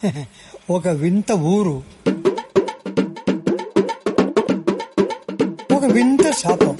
ఒక వింత ఊరు, ఒక వింత శాపం.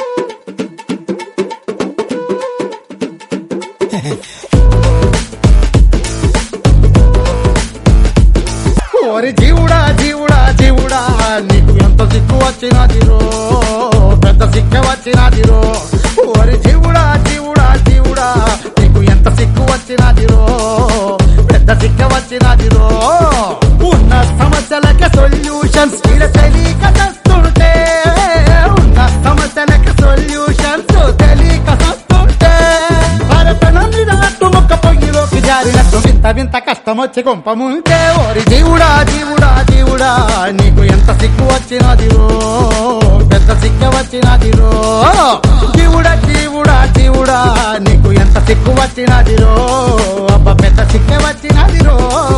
ఓరి జీవుడా జీవుడా జీవుడా, నీకు ఎంత సిక్కు వచ్చినదిరో, పెద్ద సిక్క వచ్చినదిరో. ఓరి జీవుడా జీవుడా జీవుడా, నీకు ఎంత సిక్కు వచ్చినదిరో, పెద్ద సిక్క వచ్చినదిరో. ఉన్న సమస్యలకి సొల్యూషన్స్ తెలియక చస్తుంటే, ఉన్న సమస్యలకి సొల్యూషన్స్ తెలియక చస్తుంటే, భారతనం మీద ముక్క పొయ్యిలోకి జారినట్టు వింత వింత కష్టం వచ్చి కొంపముంటే. ఓరి జీవుడా జీవుడా జీవుడా, నీకు ఎంత సిక్కు వచ్చినదిరో, పెద్ద సిక్క వచ్చినదిరో. జీవుడా జీవుడా జీవుడా, నీకు ఎంత సిక్కు వచ్చినదిరో, అబ్బ పెద్ద సిక్క వచ్చినదిరో.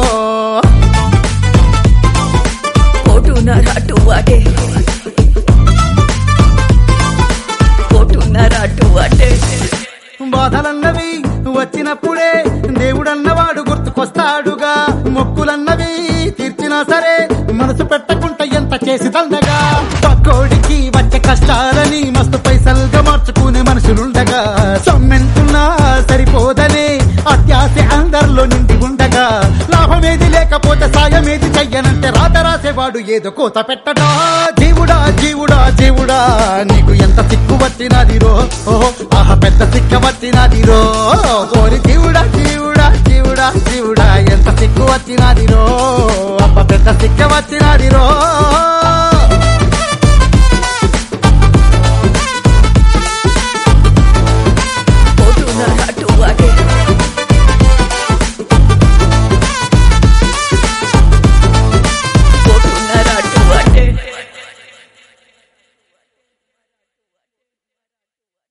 బాధలన్నవి వచ్చినప్పుడే దేవుడన్నవాడు గుర్తుకొస్తాడుగా. మొక్కులన్నవి తీర్చినా సరే మనసు పెట్టకుండా ఎంత చేసి దండగా. పక్కోడికి వచ్చే కష్టాలని మస్తు పైసలుగా మార్చుకునే మనుషులుండగా, సమ్మెంతున్నా సరిపోదనే అత్యాశ అందరిలో నిండి ఉండగా, లాభమేది లేకపోతే సాయమేది చెయ్యనంటే రాత రాసేవాడు ఏదో కోత పెట్టడా. జీవుడా జీవుడా జీవుడా, నీకు ఎంత సిక్కు వచ్చినదిరో, ఓహో ఆహా పెద్ద సిక్క వచ్చినదిరో. ఓరి జీవుడా జీవుడా జీవుడా జీవుడా, ఎంత సిక్కు వచ్చినదిరో, అబ్బ పెద్ద సిక్క వచ్చినదిరో.